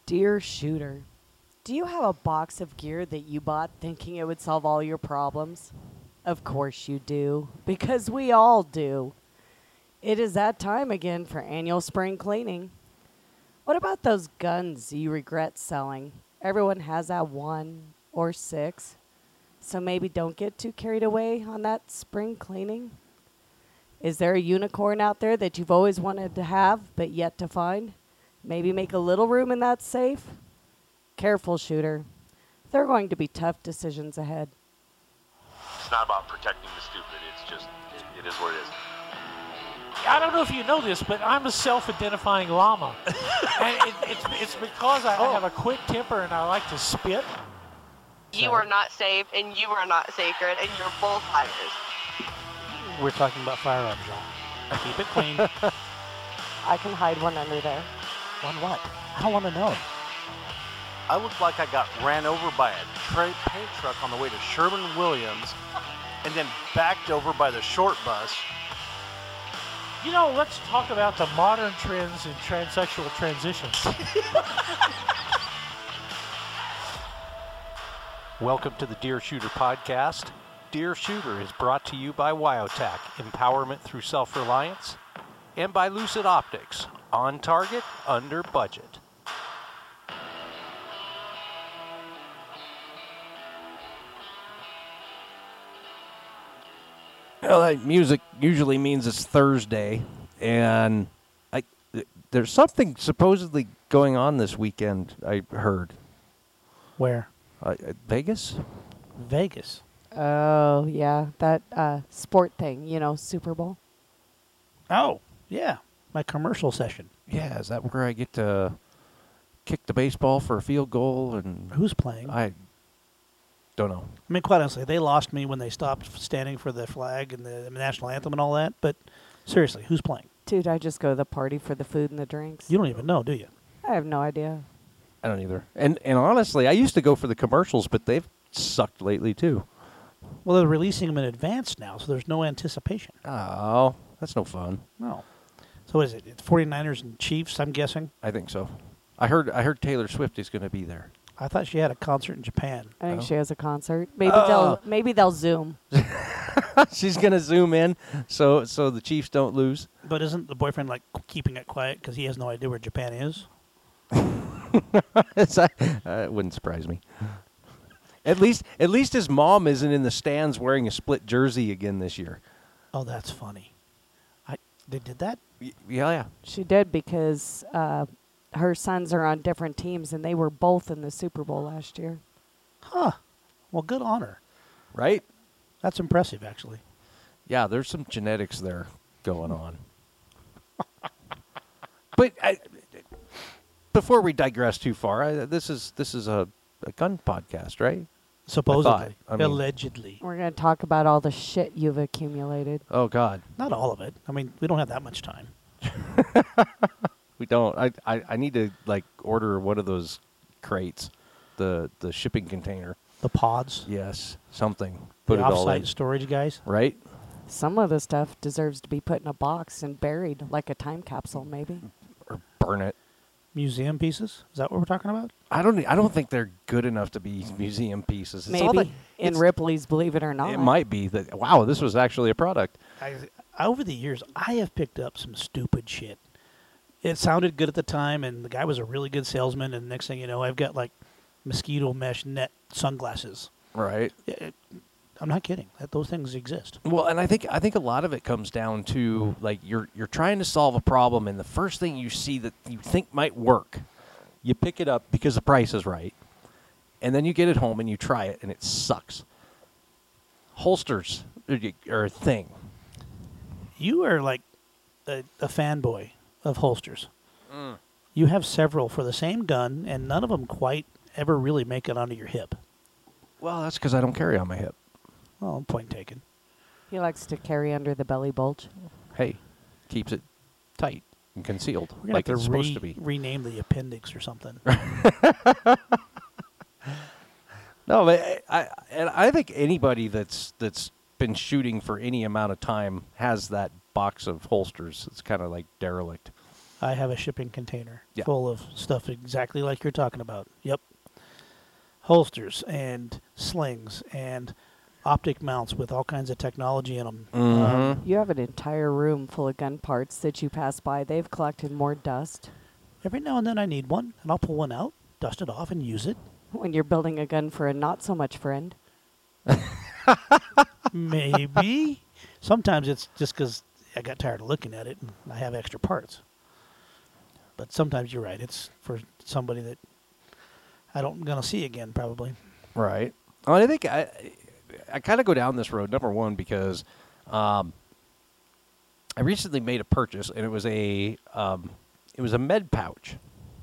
Dear shooter, do you have a box of gear that you bought thinking it would solve all your problems? Of course you do, because we all do. It is that time again for annual spring cleaning. What about those guns you regret selling? Everyone has that 1 or 6, so maybe don't get too carried away on that spring cleaning. Is there a unicorn out there that you've always wanted to have but yet to find? Maybe make a little room in that safe? Careful, shooter. There are going to be tough decisions ahead. It's not about protecting the stupid. It's just, it is what it is. I don't know if you know this, but I'm a self-identifying llama. And it's because I have a quick temper and I like to spit. You are not safe, and you are not sacred, and you're both liars. We're talking about firearms, y'all. Keep it clean. I can hide one under there. One what? I don't want to know. I look like I got ran over by a paint truck on the way to Sherwin-Williams and then backed over by the short bus. You know, let's talk about the modern trends in transsexual transitions. Welcome to the Deer Shooter podcast. Deer Shooter is brought to you by Wyotac, empowerment through self-reliance, and by Lucid Optics, on target, under budget. Well, that music usually means it's Thursday, and there's something supposedly going on this weekend, I heard. Where? Vegas? Vegas. Oh, yeah. That sport thing, Super Bowl. Oh, yeah. My commercial session. Yeah, is that where I get to kick the baseball for a field goal? And Who's playing? I don't know. I mean, quite honestly, they lost me when they stopped standing for the flag and the national anthem and all that. But seriously, who's playing? Dude, I just go to the party for the food and the drinks. You don't even know, do you? I have no idea. I don't either. And honestly, I used to go for the commercials, but they've sucked lately, too. Well, they're releasing them in advance now, so there's no anticipation. Oh, that's no fun. No. So what is it? It's 49ers and Chiefs, I'm guessing? I think so. I heard Taylor Swift is going to be there. I thought she had a concert in Japan. I think Oh. she has a concert. Maybe they'll Zoom. She's going to zoom in so the Chiefs don't lose. But isn't the boyfriend, keeping it quiet because he has no idea where Japan is? It wouldn't surprise me. At least his mom isn't in the stands wearing a split jersey again this year. Oh, that's funny. They did that? Yeah. She did because her sons are on different teams, and they were both in the Super Bowl last year. Huh. Well, good on her. Right? That's impressive, actually. Yeah, there's some genetics there going on. But before we digress too far, this is a gun podcast, right? Supposedly. I mean- Allegedly. We're going to talk about all the shit you've accumulated. Oh, God. Not all of it. I mean, we don't have that much time. We don't. I need to, order one of those crates, the shipping container. The pods. Yes, something. Put The it all in. offsite storage guys. Right? Some of the stuff deserves to be put in a box and buried like a time capsule, maybe. Or burn it. Museum pieces? Is that what we're talking about? I don't think they're good enough to be museum pieces. It's all Maybe in it's- Ripley's Believe It or Not. It might be that. Wow, this was actually a product. Over the years, I have picked up some stupid shit. It sounded good at the time, and the guy was a really good salesman, and next thing you know, I've got, mosquito mesh net sunglasses. Right. I'm not kidding. Those things exist. Well, and I think a lot of it comes down to you're trying to solve a problem, and the first thing you see that you think might work, you pick it up because the price is right, and then you get it home and you try it, and it sucks. Holsters are a thing. You are a fanboy of holsters. You have several for the same gun, and none of them quite ever really make it onto your hip. Well, that's because I don't carry on my hip. Well, point taken. He likes to carry under the belly bulge. Hey, keeps it tight and concealed, We're gonna like have it's supposed to be. rename the appendix or something. No, but I think anybody that's been shooting for any amount of time has that box of holsters. It's kind of like derelict. I have a shipping container Yeah. full of stuff exactly like you're talking about. Yep. Holsters and slings and optic mounts with all kinds of technology in them. Mm-hmm. You have an entire room full of gun parts that you pass by. They've collected more dust. Every now and then I need one, and I'll pull one out, dust it off, and use it. When you're building a gun for a not-so-much friend. Maybe. Sometimes it's just because I got tired of looking at it and I have extra parts. But sometimes you're right. It's for somebody that I'm going to see again, probably. Right. Well, I think I kind of go down this road, number one, because I recently made a purchase, and it was a med pouch.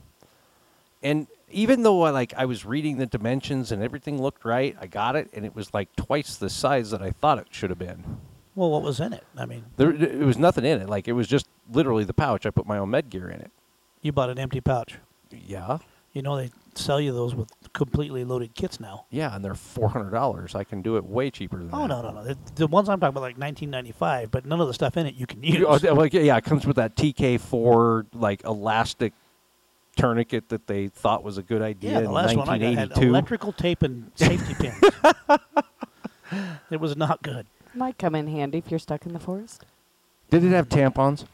And even though I was reading the dimensions and everything looked right, I got it, and it was like twice the size that I thought it should have been. Well, what was in it? I mean, It was nothing in it. Like, it was just literally the pouch. I put my own med gear in it. you bought an empty pouch. Yeah. You know they sell you those with completely loaded kits now. Yeah, and they're $400. I can do it way cheaper than Oh, that. no. The ones I'm talking about, like $19.95, but none of the stuff in it you can use. Yeah, it comes with that TK4 like elastic tourniquet that they thought was a good idea Yeah, the in last one I got had 1982. electrical tape and safety pins. It was not good. Might come in handy if you're stuck in the forest. Did it have tampons?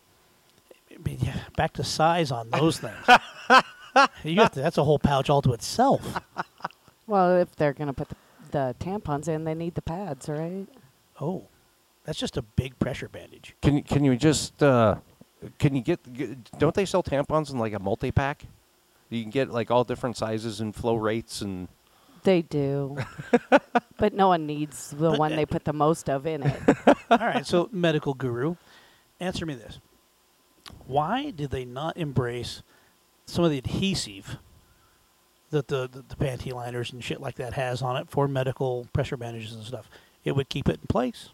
I mean, yeah, back to size on those things. That's a whole pouch all to itself. Well, if they're going to put the tampons in, they need the pads, right? Oh, that's just a big pressure bandage. Can you just can you get don't they sell tampons in like a multi-pack? You can get like all different sizes and flow rates and They do. But no one needs the one they put the most of in it. All right, so medical guru, answer me this. Why did they not embrace some of the adhesive that the panty liners and shit like that has on it for medical pressure bandages and stuff? It would keep it in place.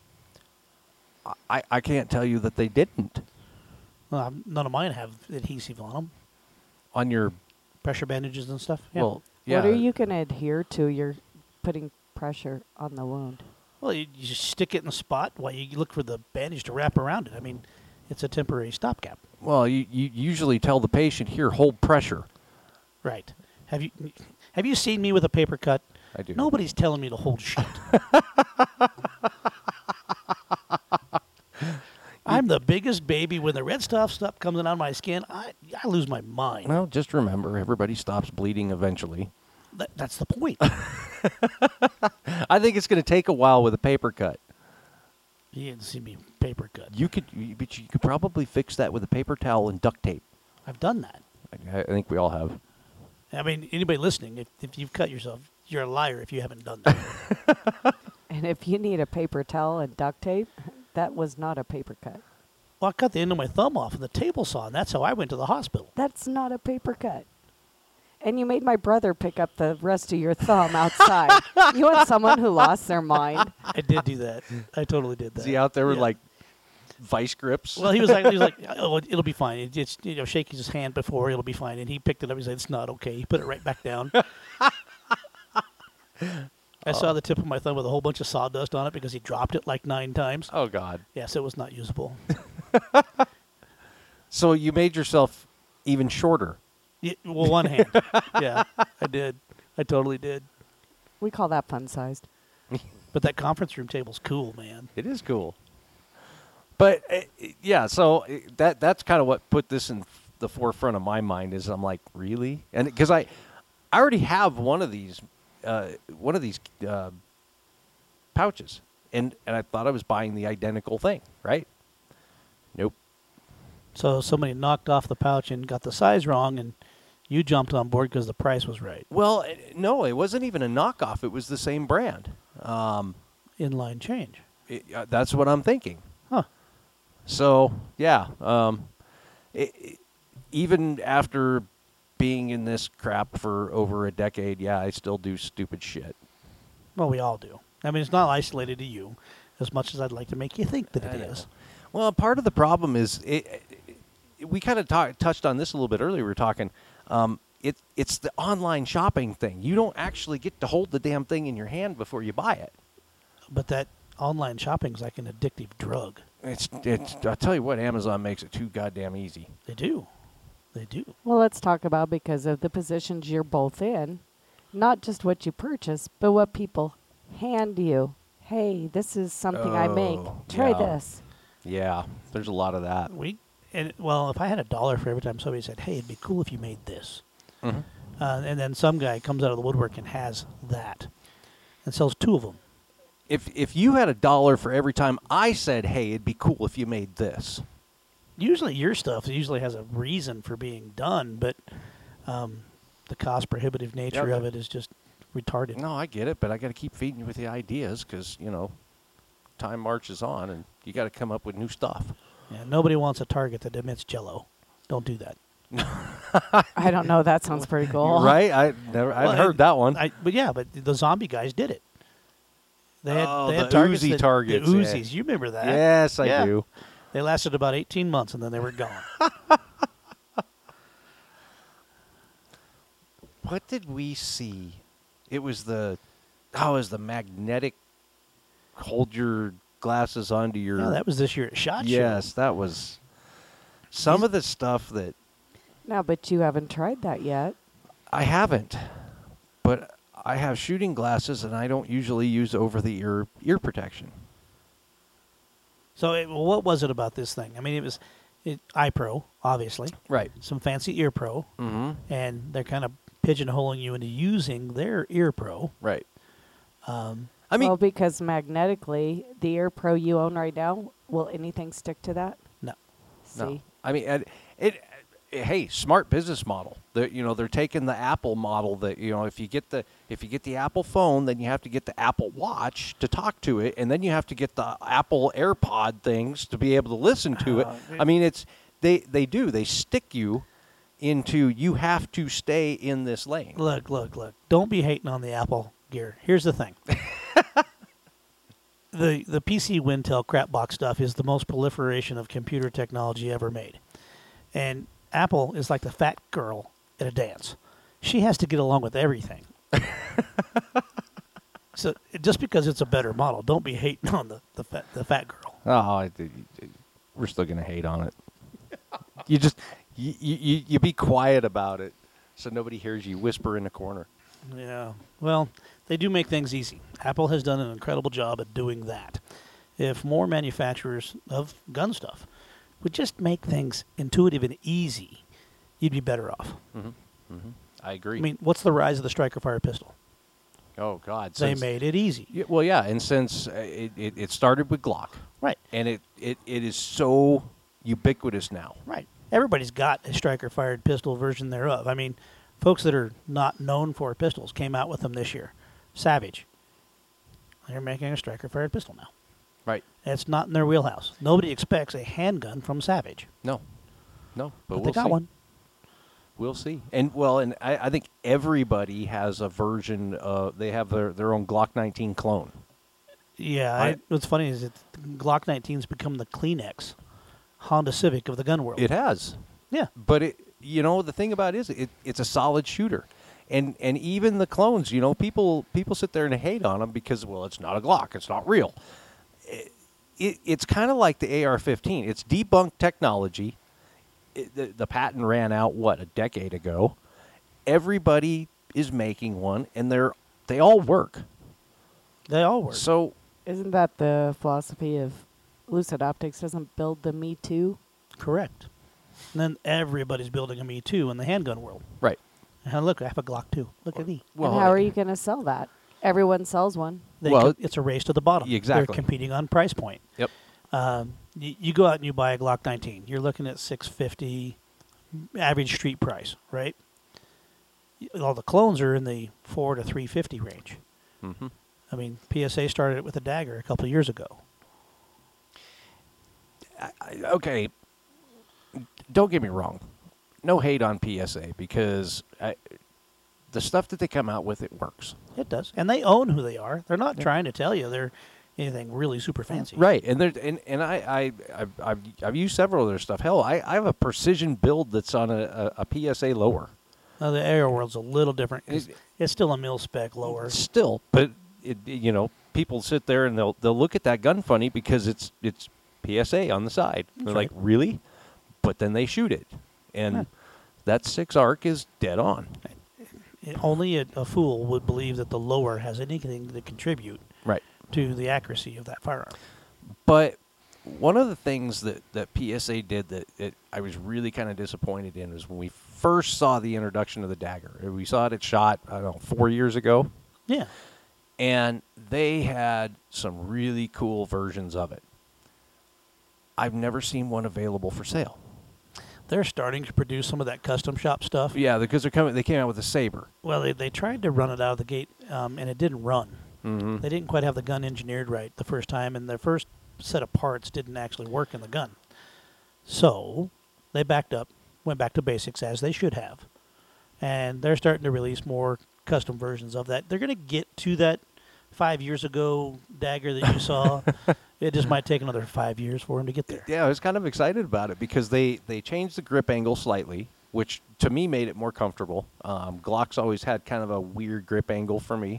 I can't tell you that they didn't None of mine have adhesive on them. on your Pressure bandages and stuff. Yeah. well yeah. What are you going to adhere to? You're putting pressure on the wound. Well, you just stick it in the spot while you look for the bandage to wrap around it. I mean, it's a temporary stopgap. Well, you usually tell the patient, here, hold pressure. Right. Have you seen me with a paper cut? I do. Nobody's telling me to hold shit. I'm the biggest baby. When the red stuff comes out of my skin, I lose my mind. Well, just remember, everybody stops bleeding eventually. That's the point. I think it's going to take a while with a paper cut. You didn't see me paper cut. But you could probably fix that with a paper towel and duct tape. I've done that. I think we all have. I mean, anybody listening, if you've cut yourself, you're a liar if you haven't done that. And if you need a paper towel and duct tape, that was not a paper cut. Well, I cut the end of my thumb off in the table saw, and that's how I went to the hospital. That's not a paper cut. And you made my brother pick up the rest of your thumb outside. You want someone who lost their mind? I did do that. I totally did that. Is he out there with Yeah. like vice grips? Well, he was like, oh, it'll be fine. It's shake his hand before, it'll be fine. And he picked it up. He said, it's not okay. He put it right back down. I saw the tip of my thumb with a whole bunch of sawdust on it because he dropped it like 9 times. Oh God! Yes, it was not usable. So you made yourself even shorter. Yeah, well, one hand. Yeah, I did. I totally did. We call that fun-sized. But that conference room table's cool, man. It is cool. But yeah, so that's kind of what put this in the forefront of my mind. Is I'm like, really? And because I already have one of these pouches, and I thought I was buying the identical thing, right? Nope. So somebody knocked off the pouch and got the size wrong, and you jumped on board because the price was right. Well, no, it wasn't even a knockoff. It was the same brand. Inline change. That's what I'm thinking. Huh. So, yeah. Even after being in this crap for over a decade, yeah, I still do stupid shit. Well, we all do. I mean, it's not isolated to you as much as I'd like to make you think that I it know. is. Well, part of the problem is we kind of touched on this a little bit earlier. We were talking. It's the online shopping thing. You don't actually get to hold the damn thing in your hand before you buy it. But that online shopping is like an addictive drug. It's. I'll tell you what, Amazon makes it too goddamn easy. They do. They do. Well, let's talk about because of the positions you're both in, not just what you purchase, but what people hand you. Hey, this is something I make. Oh, Try yeah. this. Yeah, there's a lot of that. Well, if I had $1 for every time somebody said, "Hey, it'd be cool if you made this," Mhm. And then some guy comes out of the woodwork and has that, and sells 2 of them. If you had $1 for every time I said, "Hey, it'd be cool if you made this," Usually, your stuff usually has a reason for being done, but the cost prohibitive nature Yeah. of it is just retarded. no, I get it, but I got to keep feeding you with the ideas because time marches on, and you got to come up with new stuff. Yeah, nobody wants a target that emits Jello. Don't do that. I don't know. That sounds pretty cool. Right? I've heard that one. But the zombie guys did it. They had, Oh, they had the targets Uzi that- targets, The yeah. Uzis. You remember that? Yes, I Yeah. do. They lasted about 18 months and then they were gone. What did we see? It was the magnetic hold your glasses onto your. Yeah, that was this year at SHOT Show. Yes, that was some of the stuff that No, but you haven't tried that yet. I haven't. But I have shooting glasses, and I don't usually use over-the-ear ear protection. So what was it about this thing? I mean, it was iPro, obviously. Right. Some fancy ear pro. Mm-hmm. And they're kind of pigeonholing you into using their ear pro. Right. I I mean, well, because magnetically, the Ear Pro you own right now, will anything stick to that? No. See? no. I mean, hey, smart business model. They're taking the Apple model that if you get the Apple phone, then you have to get the Apple Watch to talk to it, and then you have to get the Apple AirPod things to be able to listen to it. I mean, they stick you into you have to stay in this lane. Look. Don't be hating on the Apple gear. Here's the thing. The PC Wintel crapbox stuff is the most proliferation of computer technology ever made. And Apple is like the fat girl at a dance. She has to get along with everything. So just because it's a better model, don't be hating on the fat girl. Oh, we're still gonna hate on it. You just you be quiet about it, so nobody hears you whisper in the corner. Yeah. Well, they do make things easy. Apple has done an incredible job at doing that. If more manufacturers of gun stuff would just make things intuitive and easy, you'd be better off. I agree. I mean, what's the rise of the striker fire pistol? oh God, They made it easy. Yeah, well, yeah, and since it started with Glock, Right. and it is so ubiquitous now. Right. Everybody's got a striker fired pistol version thereof. I mean, folks that are not known for pistols came out with them this year. Savage. They're making a striker fired pistol now. Right. It's not in their wheelhouse. Nobody expects a handgun from Savage. No, but But we'll they got see. one. We'll see. And I think everybody has a version of. They have their own Glock 19 clone. Yeah. What's funny is that Glock 19's become the Kleenex Honda Civic of the gun world. It has. Yeah. But the thing about it is it's a solid shooter. And even the clones, people sit there and hate on them because, well, it's not a Glock, it's not real. It's kind of like the AR-15. It's debunked technology. The patent ran out a decade ago. Everybody is making one, and they all work. They all work. So Isn't that the philosophy of Lucid Optics doesn't build the Me Too? Correct. And then everybody's building a Me Too in the handgun world. right. And look, I have a Glock 2. Look at me. And how are you going to sell that? Everyone sells one. It's a race to the bottom. Exactly. They're competing on price point. Yep. You go out and you buy a Glock 19. You're looking at $650 average street price, right? All the clones are in the $400 to $350 range. Mm-hmm. I mean, PSA started it with a Dagger a couple of years ago. Okay, don't get me wrong. No hate on PSA because the stuff that they come out with, it works. It does, and they own who they are. They're not trying to tell you they're anything really super fancy. Right, and I've used several of their stuff. Hell, I have a precision build that's on a PSA lower. Now, the AR world's a little different. 'Cause it's still a mil spec lower. Still, but people sit there and they'll look at that gun funny because it's PSA on the side. They're right. like, really? But then they shoot it. And that 6 arc is dead on. Only a fool would believe that the lower has anything to contribute Right. to the accuracy of that firearm. But one of the things that PSA did that I was really kind of disappointed in was when we first saw the introduction of the dagger. We saw it at SHOT, I don't know, 4 years ago. Yeah. And they had some really cool versions of it. I've never seen one available for sale. They're starting to produce some of that custom shop stuff. Yeah, because they came out with a Saber. Well, they tried to run it out of the gate, and it didn't run. Mm-hmm. They didn't quite have the gun engineered right the first time, and their first set of parts didn't actually work in the gun. So they backed up, went back to basics, as they should have. And they're starting to release more custom versions of that. They're going to get to that 5 years ago dagger that you saw. It just might take another 5 years for them to get there. Yeah, I was kind of excited about it because they changed the grip angle slightly, which to me made it more comfortable. Glock's always had kind of a weird grip angle for me.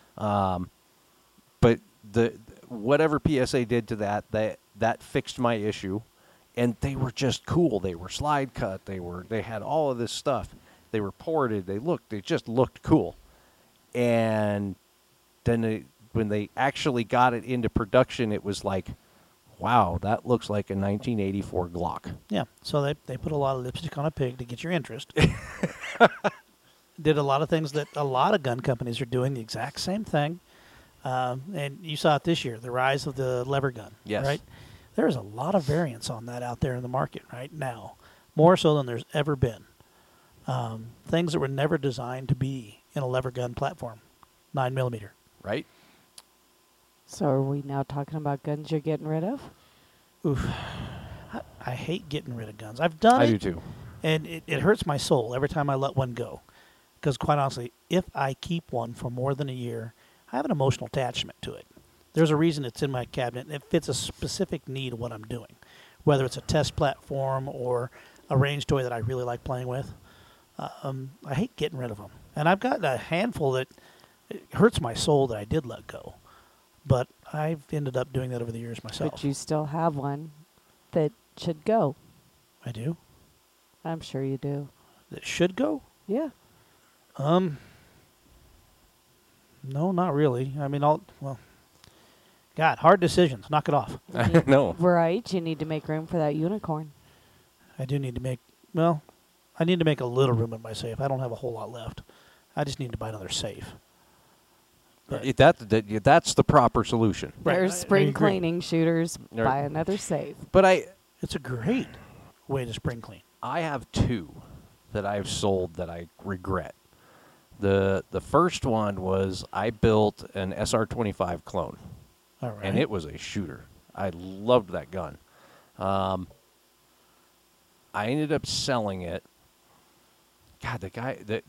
But whatever PSA did to that fixed my issue, and they were just cool. They were slide cut. They had all of this stuff. They were ported. They just looked cool. And then when they actually got it into production, it was like, wow, that looks like a 1984 Glock. Yeah, so they put a lot of lipstick on a pig to get your interest. Did a lot of things that a lot of gun companies are doing, the exact same thing. And you saw it this year, the rise of the lever gun. Yes. Right? There's a lot of variants on that out there in the market right now, more so than there's ever been. Things that were never designed to be in a lever gun platform, 9mm. Right? So are we now talking about guns you're getting rid of? Oof. I hate getting rid of guns. I've done I it. do too. And it hurts my soul every time I let one go. Because quite honestly, if I keep one for more than a year, I have an emotional attachment to it. There's a reason it's in my cabinet, and it fits a specific need of what I'm doing. Whether it's a test platform or a range toy that I really like playing with. I hate getting rid of them. And I've got a handful that it hurts my soul that I did let go. But I've ended up doing that over the years myself. But you still have one that should go. I do. I'm sure you do. That should go? Yeah. No, not really. I mean, God, hard decisions. Knock it off. No. Right. You need to make room for that unicorn. I do need to make, I need to make a little room in my safe. I don't have a whole lot left. I just need to buy another safe. But That's the proper solution. Right, There's I spring agree. cleaning shooters. Right. Buy another safe. But it's a great way to spring clean. I have 2 that I've sold that I regret. The first one was I built an SR-25 clone, All right. and it was a shooter. I loved that gun. I ended up selling it. God, the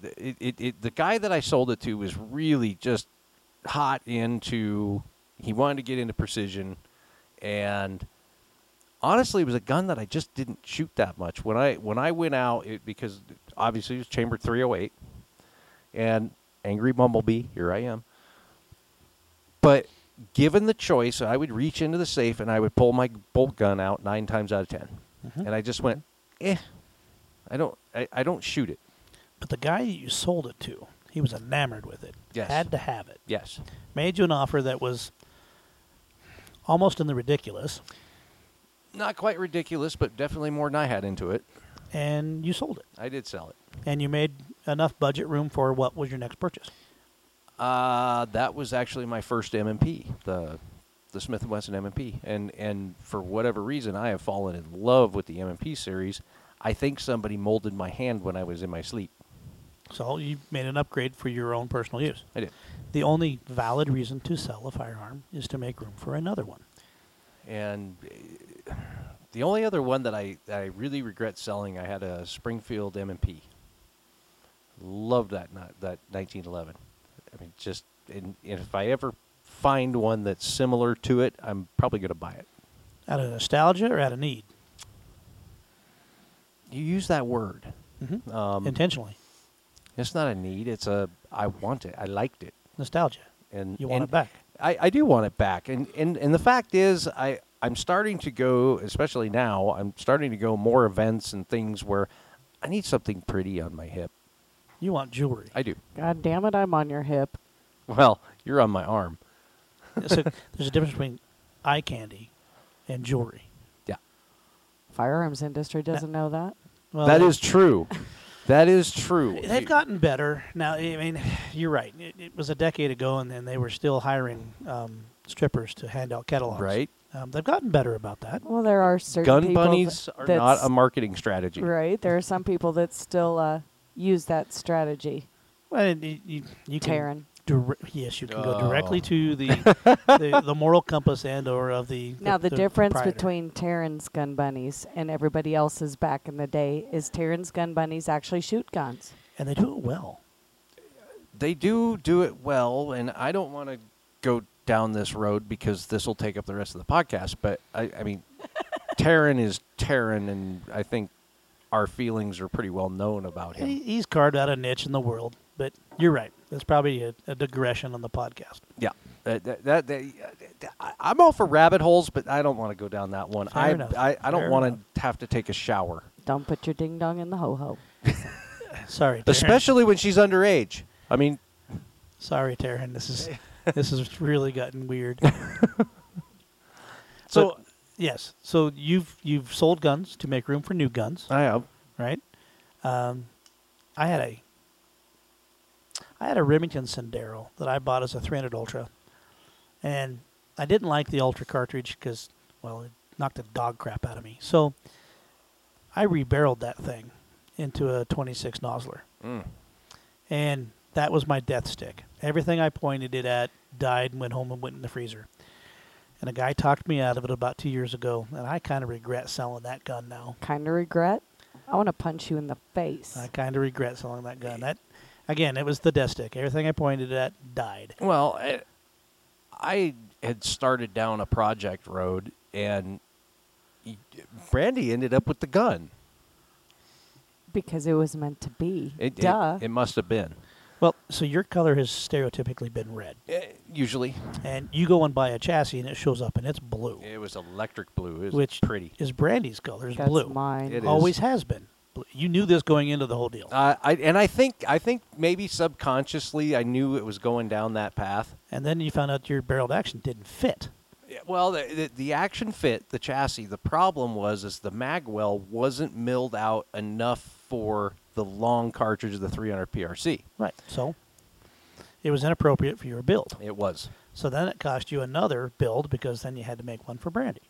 guy that I sold it to was really just hot into. He wanted to get into precision, and honestly, it was a gun that I just didn't shoot that much. When I went out, because obviously it was chamber 308, and Angry Bumblebee, here I am. But given the choice, I would reach into the safe and I would pull my bolt gun out 9 times out of 10, and I just went, I don't shoot it. But the guy you sold it to, he was enamored with it. Yes. Had to have it. Yes. Made you an offer that was almost in the ridiculous, Not quite ridiculous, but definitely more than I had into it. and you sold it. I did sell it. And you made enough budget room for what was your next purchase? That was actually my first M&P, the Smith & Wesson M&P. And for whatever reason, I have fallen in love with the M&P series. I think somebody molded my hand when I was in my sleep. So you made an upgrade for your own personal use. I did. The only valid reason to sell a firearm is to make room for another one. And the only other one that I really regret selling, I had a Springfield M&P. Loved that 1911. I mean, just and if I ever find one that's similar to it, I'm probably going to buy it. Out of nostalgia or out of need? You use that word. Intentionally. It's not a need. It's a I want it. I liked it. Nostalgia. And You want it back. I do want it back. And the fact is, I'm starting to go, especially now, I'm starting to go more events and things where I need something pretty on my hip. You want jewelry. I do. God damn it, I'm on your hip. Well, you're on my arm. So there's a difference between eye candy and jewelry. Yeah. Firearms industry doesn't know that. Well, That is true. That is true. They've gotten better. Now, I mean, you're right. It was a decade ago, and then they were still hiring strippers to hand out catalogs. Right. They've gotten better about that. Well, there are certain Gun people bunnies are not that's- a marketing strategy. Right. There are some people that still use that strategy. Well, you can Taryn. Yes, you can Oh. go directly to the moral compass and or of the Now, the difference proprietor. between Taryn's gun bunnies and everybody else's back in the day is Taryn's gun bunnies actually shoot guns. And they do it well. They do it well, and I don't want to go down this road because this will take up the rest of the podcast, but I mean, Taryn is Taryn, and I think our feelings are pretty well known about him. He's carved out a niche in the world, but you're right. That's probably a digression on the podcast. Yeah. I'm all for rabbit holes, but I don't want to go down that one. Fair enough. I don't Fair want enough. to have to take a shower, Don't put your ding dong in the ho ho. Sorry, Taryn. especially when she's underage. I mean, Sorry, Taryn. This has really gotten weird. So- So yes, so you've sold guns to make room for new guns, I have. right? I had a Remington Sendero that I bought as a 300 Ultra, and I didn't like the Ultra cartridge because, well, it knocked the dog crap out of me. So I rebarreled that thing into a 26 Nosler, and that was my death stick. Everything I pointed it at died and went home and went in the freezer. And a guy talked me out of it about 2 years ago, and I kind of regret selling that gun now. Kind of regret. I want to punch you in the face. I kind of regret selling that gun. That, again, it was the death stick. Everything I pointed at died. Well, I had started down a project road, and Brandy ended up with the gun. Because it was meant to be. It Duh. It must have been. Well, so your color has stereotypically been red. Usually, And you go and buy a chassis, and it shows up, and it's blue, it was electric blue. It was which pretty. is Brandy's color. Is That's blue. mine. It is. Always has been. Blue. You knew this going into the whole deal. I think maybe subconsciously I knew it was going down that path. And then you found out your barreled action didn't fit. Well, the action fit the chassis. The problem is the magwell wasn't milled out enough for the long cartridge of the 300 PRC. Right. So it was inappropriate for your build. It was. So then it cost you another build because then you had to make one for Brandy.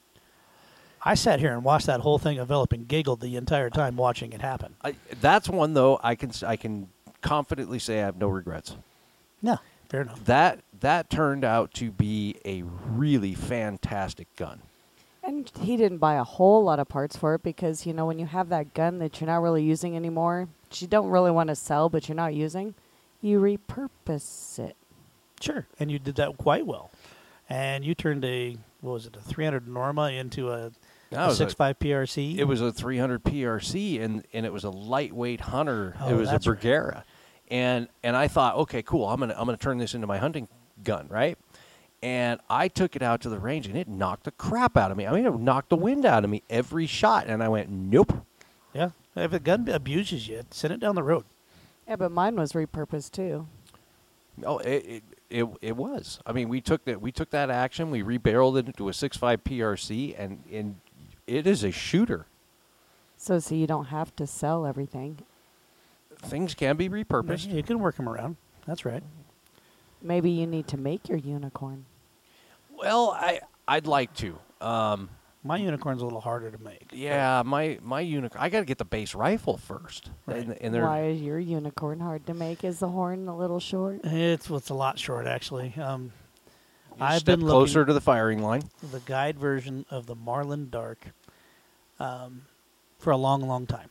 I sat here and watched that whole thing develop and giggled the entire time watching it happen. That's one though I can confidently say I have no regrets. Yeah, fair enough. That turned out to be a really fantastic gun. And he didn't buy a whole lot of parts for it because, you know, when you have that gun that you're not really using anymore, that you don't really want to sell but you're not using, you repurpose it. Sure, and you did that quite well. And you turned a 300 Norma into a That was 6.5 PRC? It was a 300 PRC, and it was a lightweight hunter. Oh, it was a that's right. Bergera, and I thought, okay, cool. I'm gonna turn this into my hunting gun, right? And I took it out to the range, and it knocked the crap out of me. I mean, it knocked the wind out of me every shot, and I went, nope. Yeah. If a gun abuses you, send it down the road. Yeah, but mine was repurposed too. Oh, it was. I mean, we took that action, we rebarreled it into a 6.5 PRC, and it is a shooter. So you don't have to sell everything. Things can be repurposed. You can work them around. That's right. Maybe you need to make your unicorn. Well, I'd like to. My unicorn's a little harder to make. Yeah, my unicorn. I got to get the base rifle first. Right. And they're, Why is your unicorn hard to make? Is the horn a little short? It's a lot short, actually. you I've step been closer looking to the firing line. at the guide version of the Marlin Dark for a long, long time.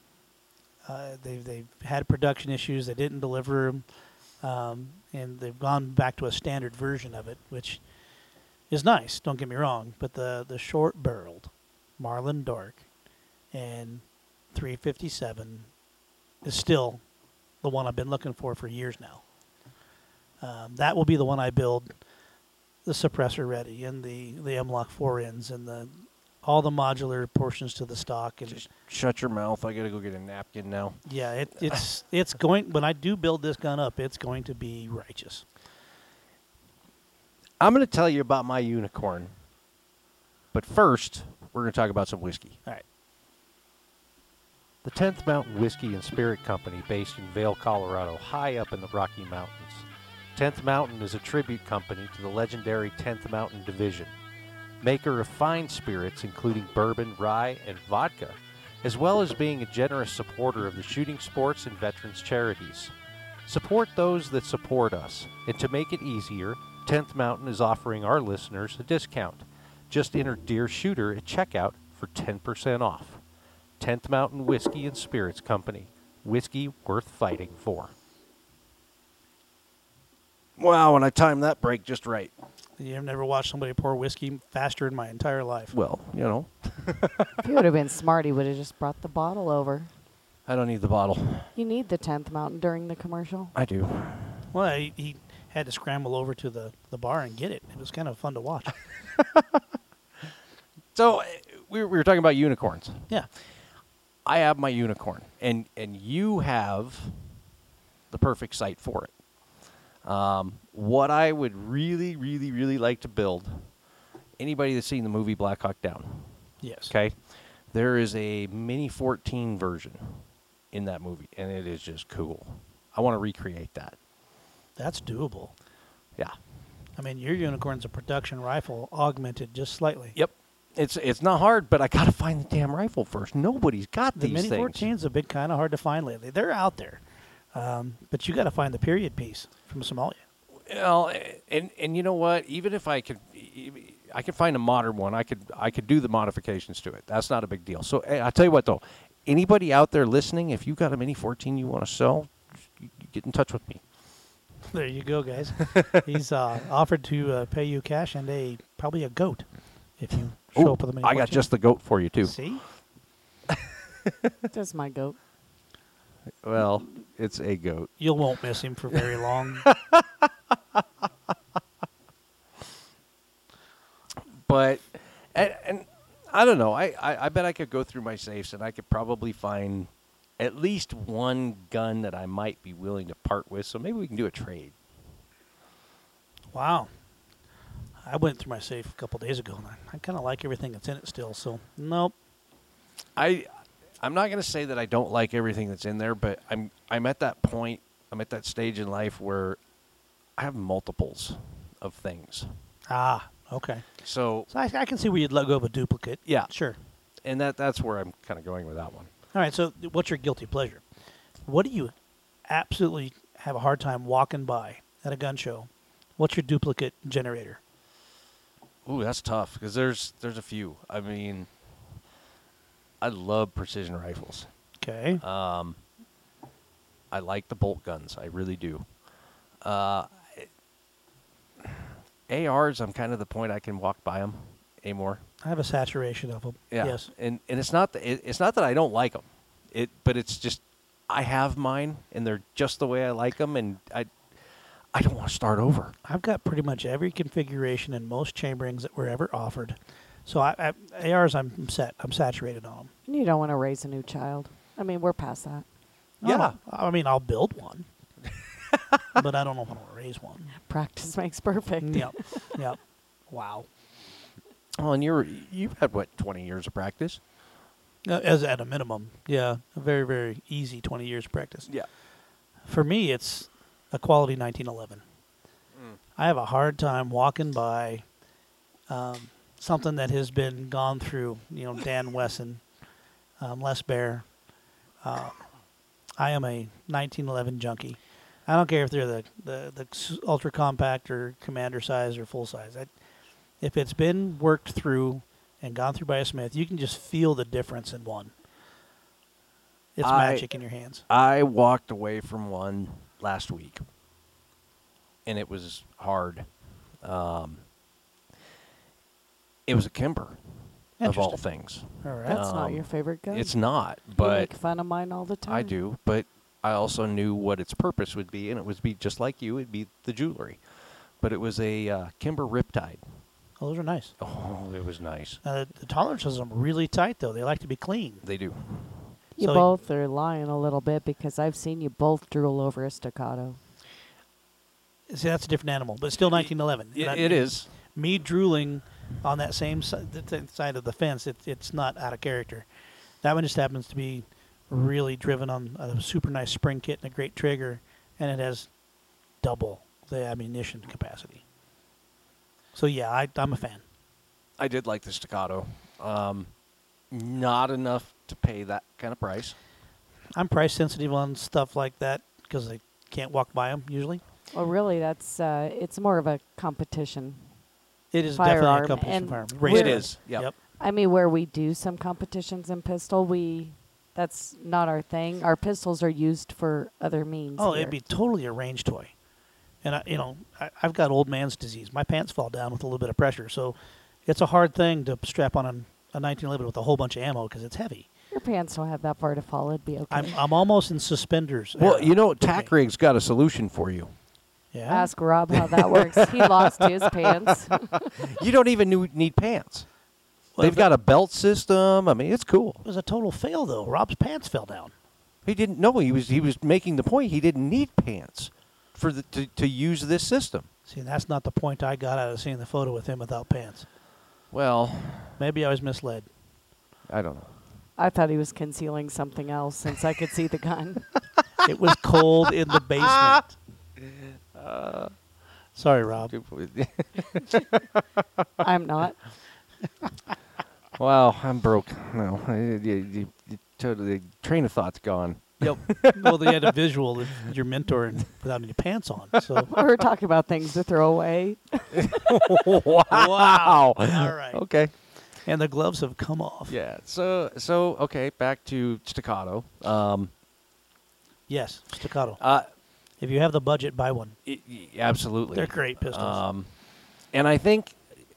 They've had production issues. They didn't deliver them. And they've gone back to a standard version of it, which is nice, don't get me wrong, but the short-barreled Marlin Dark and 357 is still the one I've been looking for years now. That will be the one I build suppressor ready and the M-Lock 4-ins and all the modular portions to the stock. And Just shut your mouth. I got to go get a napkin now. yeah, it's going, when I do build this gun up, it's going to be righteous. I'm going to tell you about my unicorn. But first, we're going to talk about some whiskey. All right. The 10th Mountain Whiskey and Spirit Company, based in Vail, Colorado, high up in the Rocky Mountains. 10th Mountain is a tribute company to the legendary 10th Mountain Division, maker of fine spirits including bourbon, rye, and vodka, as well as being a generous supporter of the shooting sports and veterans charities. Support those that support us, and to make it easier, 10th Mountain is offering our listeners a discount. Just enter Deer Shooter at checkout for 10% off. 10th Mountain Whiskey and Spirits Company. Whiskey worth fighting for. Wow, and I timed that break just right. You've never watched somebody pour whiskey faster in my entire life. Well, you know, If he would have been smart, he would have just brought the bottle over. I don't need the bottle. You need the 10th Mountain during the commercial. I do. Well, he had to scramble over to the bar and get it. It was kind of fun to watch. So, we were talking about unicorns. Yeah. I have my unicorn, and you have the perfect site for it. What I would really, really, really like to build, anybody that's seen the movie Black Hawk Down, Yes. okay, there is a Mini 14 version in that movie, and it is just cool. I want to recreate that. That's doable. Yeah. I mean, your unicorn's a production rifle augmented just slightly. Yep. It's not hard, but I got to find the damn rifle first. Nobody's got The these Mini things. 14s have been kind of hard to find lately. They're out there. But you got to find the period piece from Somalia. Well, and you know what? Even if I could find a modern one. I could do the modifications to it. That's not a big deal. So I'll tell you what, though. Anybody out there listening, if you've got a Mini 14 you want to sell, you get in touch with me. There you go, guys. He's offered to pay you cash and probably a goat if you show up with a Mini 14. I got just the goat for you, too. See? That's my goat. Well, it's a goat. You won't miss him for very long. But, and I don't know. I bet I could go through my safes and I could probably find at least one gun that I might be willing to part with. So maybe we can do a trade. Wow. I went through my safe a couple days ago, and I kind of like everything that's in it still. So, nope. I'm not going to say that I don't like everything that's in there, but I'm at that point. I'm at that stage in life where I have multiples of things. Ah, okay. So I can see where you'd let go of a duplicate. Yeah. Sure. and that's where I'm kind of going with that one. All right, so what's your guilty pleasure? What do you absolutely have a hard time walking by at a gun show? What's your duplicate generator? Ooh, that's tough because there's a few. I mean, I love precision rifles. Okay. I like the bolt guns. I really do. ARs, I'm kind of the point I can walk by them anymore. I have a saturation of them. Yeah. Yes. And it's not that I don't like them. But it's just I have mine and they're just the way I like them, and I don't want to start over. I've got pretty much every configuration in most chamberings that were ever offered. So ARs, I'm set. I'm saturated on them. You don't want to raise a new child. I mean, we're past that. Yeah. I mean, I'll build one. But I don't know if I want to raise one. Practice makes perfect. Yep. Yep. Wow. Well, and you've had what, 20 years of practice? As at a minimum, yeah, a very, very easy 20 years practice. Yeah. For me, it's a quality 1911. I have a hard time walking by something that has been gone through, Dan Wesson, Les Bear. I am a 1911 junkie. I don't care if they're the ultra compact or commander size or full size. If it's been worked through and gone through by a smith, you can just feel the difference in one. It's magic in your hands. I walked away from one last week, and it was hard. It was a Kimber, of all things. All right. That's not your favorite gun. It's not, You but make fun of mine all the time. I do. But I also knew what its purpose would be, and it would be just like you. It'd be the jewelry. but it was a Kimber Riptide. Oh, those are nice. Oh, it was nice. The tolerances are really tight, though. They like to be clean. They do. You So- both are lying a little bit because I've seen you both drool over a staccato. See, that's a different animal, but still 1911. It is. Me drooling on that same side of the fence, it's not out of character. That one just happens to be really driven on a super nice spring kit and a great trigger, and it has double the ammunition capacity. So yeah, I'm a fan. I did like the staccato. Not enough to pay that kind of price. I'm price sensitive on stuff like that because I can't walk by them usually. Well, really, that's it's more of a competition. It is Firearm, definitely a competition and firearm. we're- It is. Yep. I mean, where we do some competitions in pistol, that's not our thing. Our pistols are used for other means. Oh, here. it'd be totally a range toy. And I've got old man's disease. My pants fall down with a little bit of pressure, so it's a hard thing to strap on a 1911 with a whole bunch of ammo because it's heavy. Your pants don't have that far to fall. It'd be okay. I'm almost in suspenders. Well, era. Tack Rig's got a solution for you. Yeah. Ask Rob how that works. He lost his pants. You don't even need pants. Well, They've got a belt system. I mean, it's cool. It was a total fail though. Rob's pants fell down. He didn't know. He was making the point. He didn't need pants to use this system. See, that's not the point I got out of seeing the photo with him without pants. Well, Maybe I was misled. I don't know. I thought he was concealing something else since I could see the gun. It was cold in the basement. Sorry, Rob. I'm not. Wow, I'm broke. No, totally. Train of thought's gone. Yep. Well, they had a visual of your mentor and without any pants on. So We're talking about things to throw away. Wow. All right. Okay. And the gloves have come off. Yeah. So okay. Back to staccato. Yes, staccato. If you have the budget, buy one. Absolutely. They're great pistols. And I think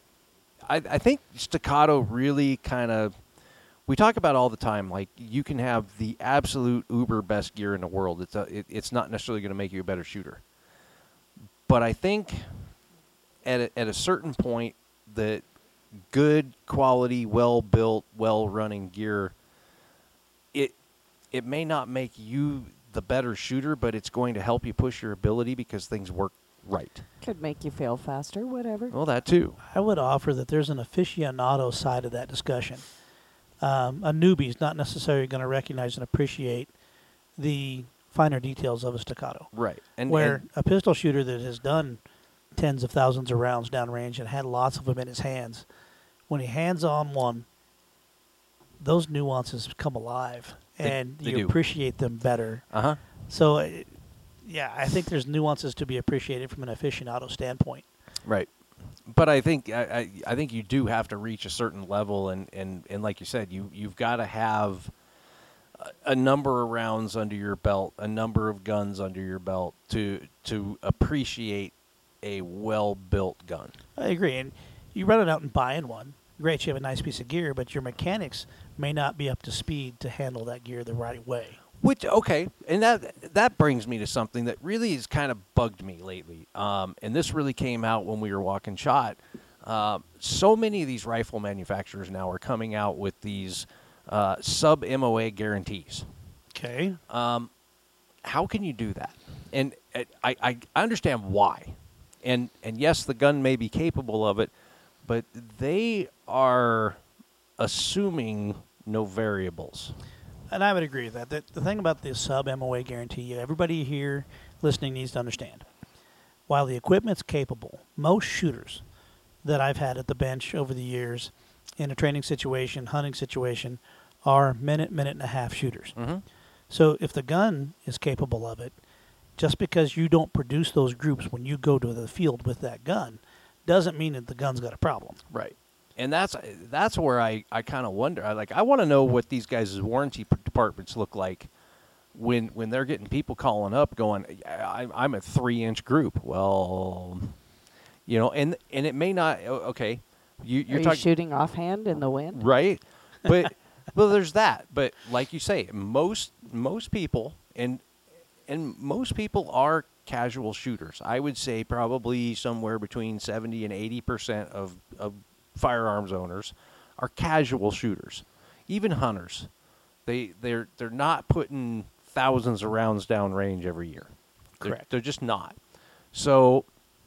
staccato really kind of, we talk about all the time, like you can have the absolute uber best gear in the world. It's not necessarily going to make you a better shooter. But I think at a certain point that good quality, well-built, well-running gear, it may not make you the better shooter, but it's going to help you push your ability because things work right. Could make you fail faster, whatever. Well, that too. I would offer that there's an aficionado side of that discussion. A newbie's not necessarily going to recognize and appreciate the finer details of a staccato. Right. Where a pistol shooter that has done tens of thousands of rounds downrange and had lots of them in his hands, when he hands on one, those nuances come alive, and they you do. appreciate them better. Uh-huh. So, yeah, I think there's nuances to be appreciated from an aficionado standpoint. Right. But I think I think you do have to reach a certain level, and like you said, you've got to have a number of rounds under your belt, a number of guns under your belt to appreciate a well-built gun. I agree. And you run it out and buying one. Great, you have a nice piece of gear, but your mechanics may not be up to speed to handle that gear the right way. Which, okay, and that brings me to something that really has kind of bugged me lately. And this really came out when we were walking shot. So many of these rifle manufacturers now are coming out with these sub-MOA guarantees. Okay. How can you do that? And I understand why. And yes, the gun may be capable of it, but they are assuming no variables. And I would agree with that. The thing about the sub-MOA guarantee, everybody here listening needs to understand. While the equipment's capable, most shooters that I've had at the bench over the years in a training situation, hunting situation, are minute and a half shooters. Mm-hmm. So if the gun is capable of it, just because you don't produce those groups when you go to the field with that gun, doesn't mean that the gun's got a problem. Right. And that's where I kind of wonder. I want to know what these guys' warranty departments look like when they're getting people calling up going, I'm a 3-inch group. Well, and it may not. Okay, you're Are you shooting offhand in the wind? right, but well, there's that. But like you say, most people, and and most people are casual shooters. I would say probably somewhere between 70 and 80% of firearms owners are casual shooters. Even hunters, they're not putting thousands of rounds down range every year. Correct. They're just not. So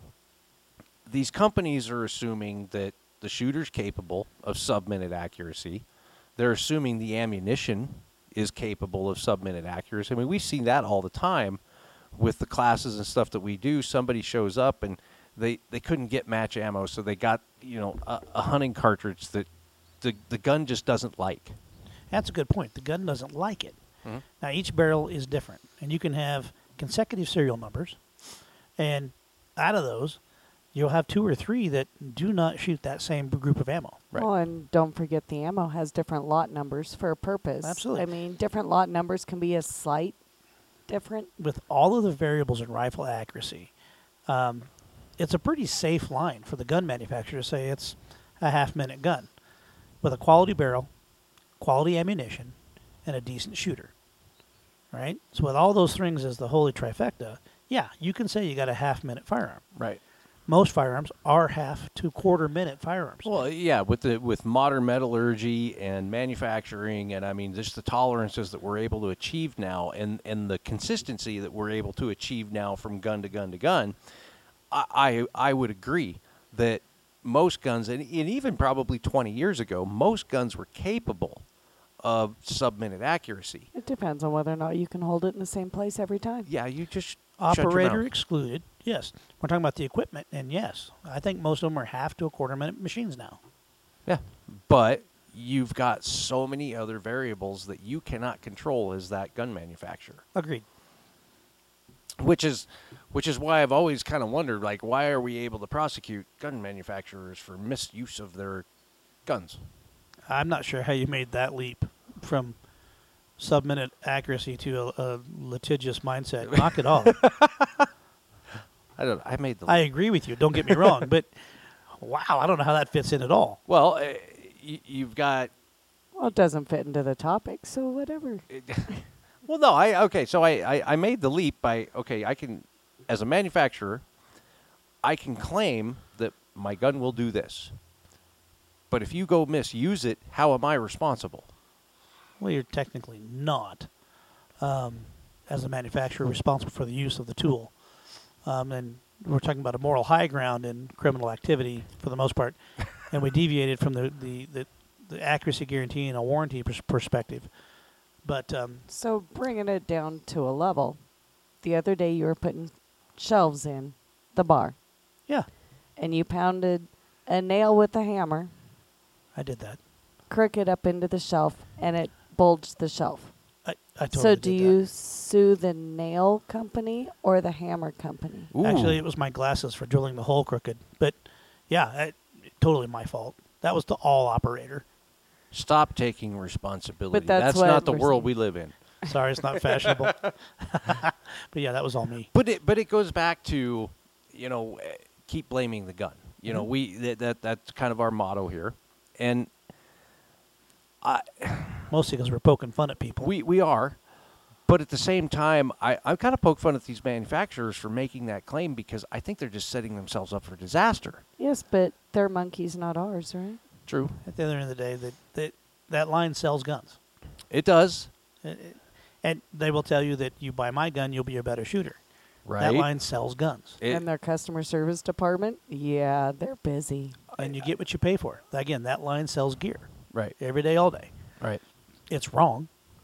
these companies are assuming that the shooter's capable of sub-minute accuracy. They're assuming the ammunition is capable of sub-minute accuracy. I mean, we see that all the time with the classes and stuff that we do. Somebody shows up and they couldn't get match ammo, so they got, a hunting cartridge that the gun just doesn't like. That's a good point. The gun doesn't like it. Mm-hmm. Now, each barrel is different, and you can have consecutive serial numbers, and out of those, you'll have 2 or 3 that do not shoot that same group of ammo. Right. Well, and don't forget the ammo has different lot numbers for a purpose. Absolutely. I mean, different lot numbers can be a slight different. With all of the variables in rifle accuracy, it's a pretty safe line for the gun manufacturer to say it's a half-minute gun with a quality barrel, quality ammunition, and a decent shooter. Right? So with all those things as the holy trifecta, yeah, you can say you got a half-minute firearm. Right. Most firearms are half to quarter-minute firearms. Well, yeah, with modern metallurgy and manufacturing, and I mean, just the tolerances that we're able to achieve now, and the consistency that we're able to achieve now from gun to gun to gun, I would agree that most guns, and even probably 20 years ago, most guns were capable of sub-minute accuracy. It depends on whether or not you can hold it in the same place every time. Yeah, you just shut your Operator mouth. excluded, yes. We're talking about the equipment, and yes, I think most of them are half to a quarter-minute machines now. Yeah, but you've got so many other variables that you cannot control as that gun manufacturer. Agreed. Which is why I've always kind of wondered, like, why are we able to prosecute gun manufacturers for misuse of their guns? I'm not sure how you made that leap from sub-minute accuracy to a litigious mindset. Knock it off. I made the. I agree with you. Don't get me wrong, but wow, I don't know how that fits in at all. Well, you've got. Well, it doesn't fit into the topic, so whatever. Well, no, so I made the leap by, I can, as a manufacturer, I can claim that my gun will do this. But if you go misuse it, how am I responsible? Well, you're technically not, as a manufacturer, responsible for the use of the tool. And we're talking about a moral high ground in criminal activity for the most part, and we deviated from the accuracy guarantee and a warranty perspective. But So bringing it down to a level, the other day you were putting shelves in the bar, yeah, and you pounded a nail with a hammer, I did that. crooked up into the shelf, and it bulged the shelf. I totally So did do that. you sue the nail company or the hammer company? Ooh. Actually, it was my glasses for drilling the hole crooked. But yeah, totally my fault. That was the all operator. Stop taking responsibility. But that's That's what not the we're world saying. we live in. Sorry, it's not fashionable. But yeah, that was all me. But it goes back to, keep blaming the gun. Mm-hmm. That's kind of our motto here, and Mostly because we're poking fun at people. we are, but at the same time, I kind of poke fun at these manufacturers for making that claim because I think they're just setting themselves up for disaster. Yes, but they're monkeys, not ours, right? True, At the end of the day, that line sells guns. it does. And they will tell you that you buy my gun, you'll be a better shooter. Right. That line sells guns. And their customer service department, yeah, they're busy. And you get what you pay for. Again, that line sells gear. Right. Every day, all day. Right. It's wrong.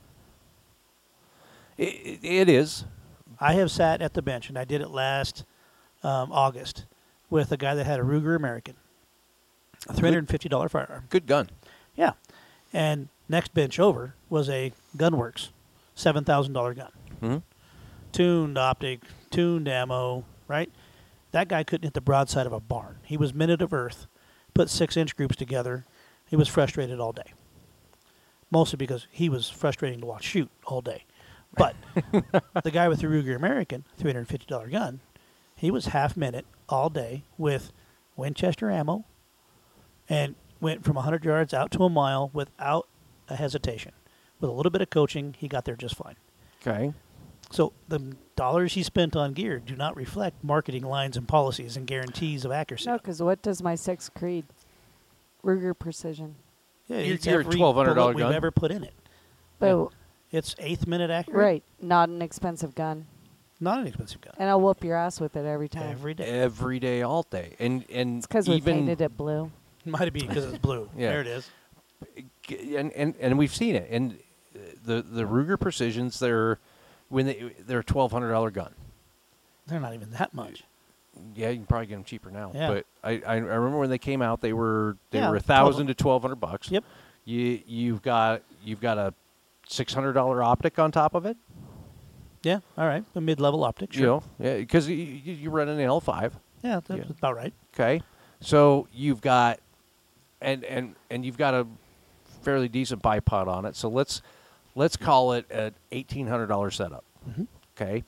It is. I have sat at the bench, and I did it last August, with a guy that had a Ruger American, a $350 firearm. Good gun. Yeah. And next bench over was a Gunworks, $7,000 gun. Mm-hmm. Tuned optic, tuned ammo, right? That guy couldn't hit the broadside of a barn. He was minute of earth, put 6-inch groups together. He was frustrated all day. Mostly because he was frustrating to watch shoot all day. But the guy with the Ruger American, $350 gun, he was half minute all day with Winchester ammo and went from 100 yards out to a mile without a hesitation. With a little bit of coaching, he got there just fine. Okay. So the dollars he spent on gear do not reflect marketing lines and policies and guarantees of accuracy. No, because what does my 6 Creed? Ruger Precision. Yeah, Your- it's your every $1,200 bullet we've gun? ever put in it. But, It's 1/8 minute accurate. right, not an expensive gun. Not an expensive gun. And I'll whoop your ass with it every time. Every day. Every day, all day, and It's because we even painted it blue. Might be because it's blue. Yeah. There it is. and we've seen it. And the Ruger Precisions, they're a $1,200 gun. They're not even that much. Yeah, you can probably get them cheaper now. Yeah. But I remember when they came out, they were Yeah, $1,000 to $1,200. Yep. You've got a $600 optic on top of it. Yeah. All right. A mid-level optic. Sure. You know, yeah, because you run an L5. Yeah, that's Yeah. about right. Okay, so you've got and you've got a fairly decent bipod on it. So let's call it an $1,800 setup. Mhm. Okay,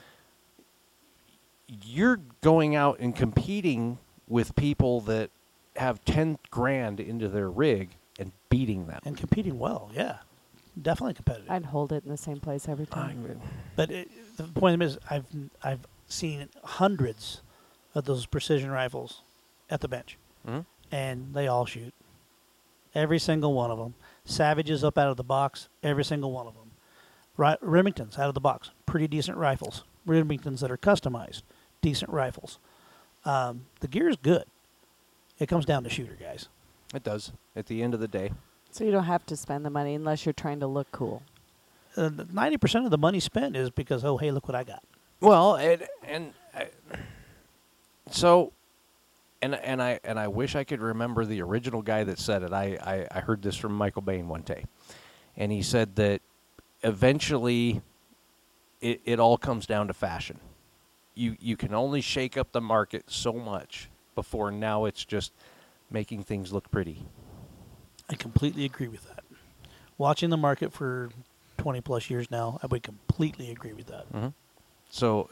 you're going out and competing with people that have 10 grand into their rig and beating them. And competing well. Yeah. Definitely competitive. I'd hold it in the same place every time. But the point is, I've seen hundreds of those precision rifles at the bench, Mhm. and they all shoot. Every single one of them. Savages up out of the box. Every single one of them. Remingtons out of the box. Pretty decent rifles. Remingtons that are customized. Decent rifles. The gear is good. It comes down to shooter, guys. It does at the end of the day. So you don't have to spend the money unless you're trying to look cool. 90% of the money spent is because, oh, hey, look what I got. Well, and I wish I could remember the original guy that said it. I heard this from Michael Bain one day, and he said that eventually it all comes down to fashion. You can only shake up the market so much before now it's just making things look pretty. I completely agree with that. Watching the market for 20 plus years now, I would completely agree with that. Mm-hmm. So,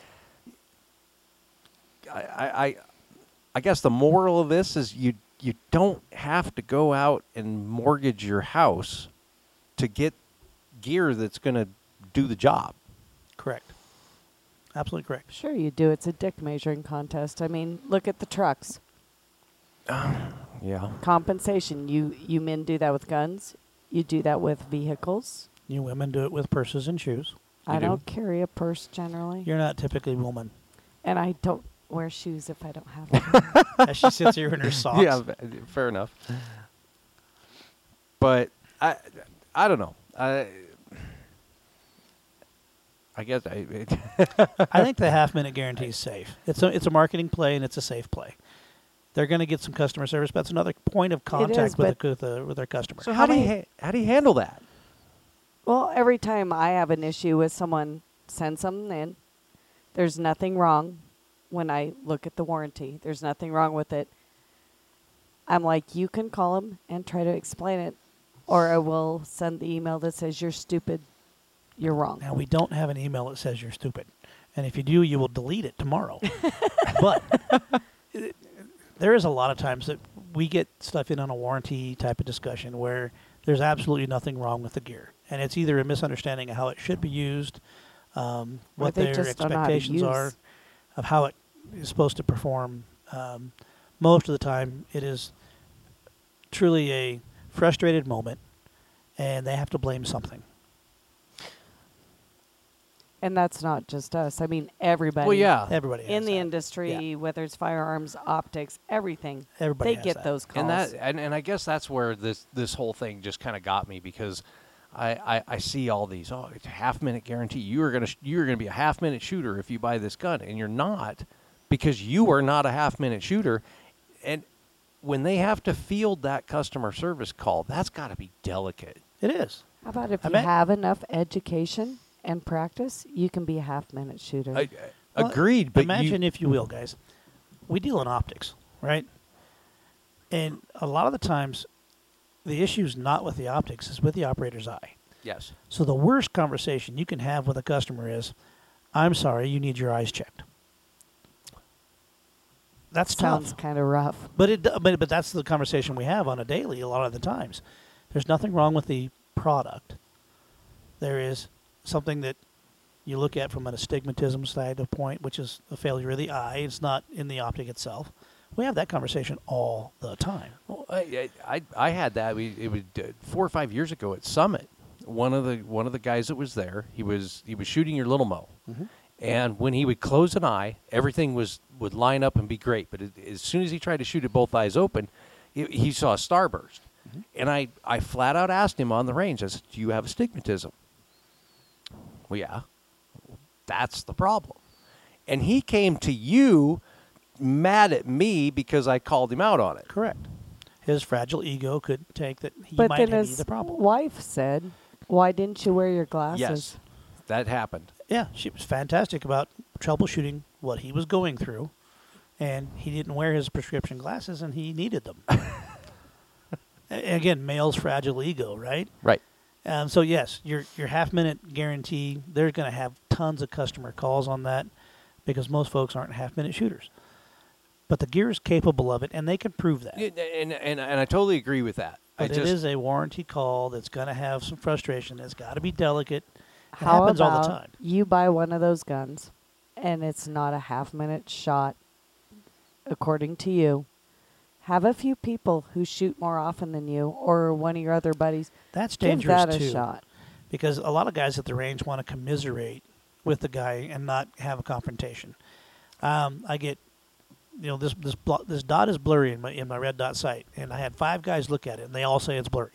I guess the moral of this is you don't have to go out and mortgage your house to get gear that's going to do the job. Correct. Absolutely correct. Sure you do. It's a dick measuring contest. I mean, look at the trucks. Yeah. Compensation. You men do that with guns. You do that with vehicles. You women do it with purses and shoes. I do? don't carry a purse generally. You're not typically woman. And I don't wear shoes if I don't have them. As she sits here in her socks. Yeah, fair enough. But I don't know. I guess I think the half-minute guarantee is safe. It's a marketing play, and it's a safe play. They're going to get some customer service, but that's another point of contact with their customer. So how do you handle that? Well, every time I have an issue with someone sends something in, there's nothing wrong when I look at the warranty. There's nothing wrong with it. I'm like, you can call them and try to explain it, or I will send the email that says you're stupid, you're wrong. Now, we don't have an email that says you're stupid. And if you do, you will delete it tomorrow. But there is a lot of times that we get stuff in on a warranty type of discussion where there's absolutely nothing wrong with the gear. And it's either a misunderstanding of how it should be used, what they their just don't know how to expectations are use. of how it is supposed to perform. Most of the time, it is truly a frustrated moment, and they have to blame something. And that's not just us. I mean, everybody. Well, yeah. Everybody has In the that. industry, Yeah. whether it's firearms, optics, everything, Everybody they has get that. those calls. And that and I guess that's where this whole thing just kind of got me, because I see all these, it's a half-minute guarantee. You're gonna be a half-minute shooter if you buy this gun, and you're not, because you are not a half-minute shooter. And when they have to field that customer service call, that's got to be delicate. It is. How about if I you bet- have enough education and practice, you can be a half-minute shooter. Well, Agreed, but imagine, if you will, guys, we deal in optics, right? And a lot of the times, the issue is not with the optics; it's with the operator's eye. yes, So the worst conversation you can have with a customer is, "I'm sorry, you need your eyes checked." That's Sounds tough, kind of rough. but but that's the conversation we have on a daily. A lot of the times, there's nothing wrong with the product. There is something that you look at from an astigmatism side of point, which is a failure of the eye. It's not in the optic itself. We have that conversation all the time. Well, I had that. It was 4 or 5 years ago at Summit. One of the guys that was there, he was shooting your little mo, and when he would close an eye, everything would line up and be great. But as soon as he tried to shoot it both eyes open, he saw a starburst. And I flat out asked him on the range, I said, "Do you have astigmatism?" Well, yeah. That's the problem. And he came to you mad at me because I called him out on it. Correct. His fragile ego could take that he But might then have his the problem. wife said, "Why didn't you wear your glasses?" Yes, that happened. Yeah, she was fantastic about troubleshooting what he was going through, and he didn't wear his prescription glasses, and he needed them. Again, male's fragile ego, right? Right. So yes, your half-minute guarantee, they're going to have tons of customer calls on that because most folks aren't half-minute shooters. But the gear is capable of it, and they can prove that. And I totally agree with that. But it is a warranty call that's going to have some frustration. It's got to be delicate. It How happens about all the time. you buy one of those guns, and it's not a half-minute shot, according to you. Have a few people who shoot more often than you, or one of your other buddies. That's Give dangerous that a too, shot. because a lot of guys at the range want to commiserate with the guy and not have a confrontation. I get, this dot is blurry in my red dot sight, and I had 5 guys look at it, and they all say it's blurry.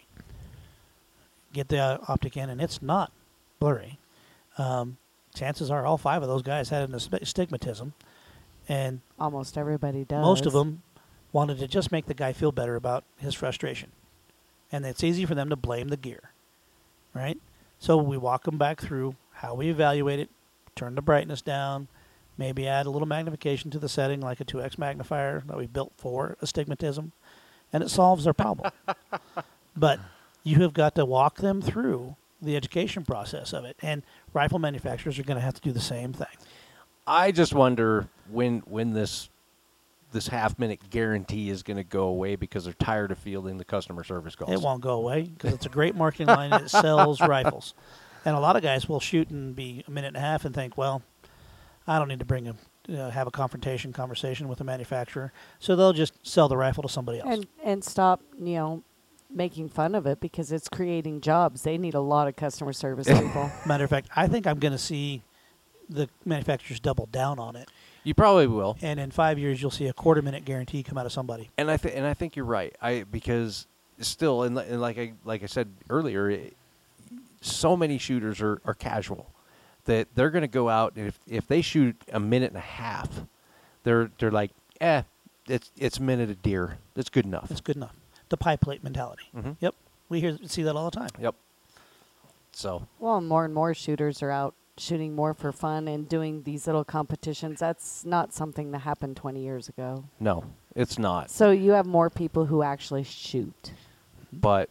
Get the optic in, and it's not blurry. Chances are all 5 of those guys had an astigmatism, and Almost everybody does. most of them wanted to just make the guy feel better about his frustration. And it's easy for them to blame the gear, right? So we walk them back through how we evaluate it, turn the brightness down, maybe add a little magnification to the setting like a 2x magnifier that we built for astigmatism, and it solves their problem. But you have got to walk them through the education process of it, and rifle manufacturers are going to have to do the same thing. I just wonder when this half-minute guarantee is going to go away because they're tired of fielding the customer service calls. It won't go away because it's a great marketing line and it sells rifles. And a lot of guys will shoot and be a minute and a half and think, well, I don't need to have a conversation with the manufacturer. So they'll just sell the rifle to somebody else. And stop, making fun of it because it's creating jobs. They need a lot of customer service people. Matter of fact, I think I'm going to see the manufacturers double down on it. You probably will. And in 5 years, you'll see a quarter-minute guarantee come out of somebody. And I think you're right. Because still, and like I said earlier, so many shooters are casual that they're going to go out and if they shoot a minute and a half, they're like, it's a minute of deer. That's good enough. It's good enough. The pie plate mentality. Mhm. Yep, we see that all the time. Yep. So. Well, more and more shooters are out shooting more for fun and doing these little competitions. That's not something that happened 20 years ago. No, it's not. So you have more people who actually shoot. But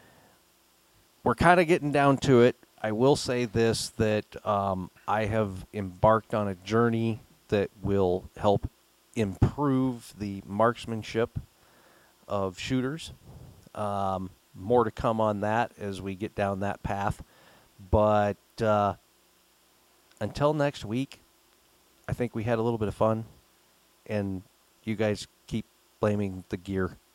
we're kind of getting down to it. I will say this, that I have embarked on a journey that will help improve the marksmanship of shooters. More to come on that as we get down that path. But until next week, I think we had a little bit of fun, and you guys keep blaming the gear.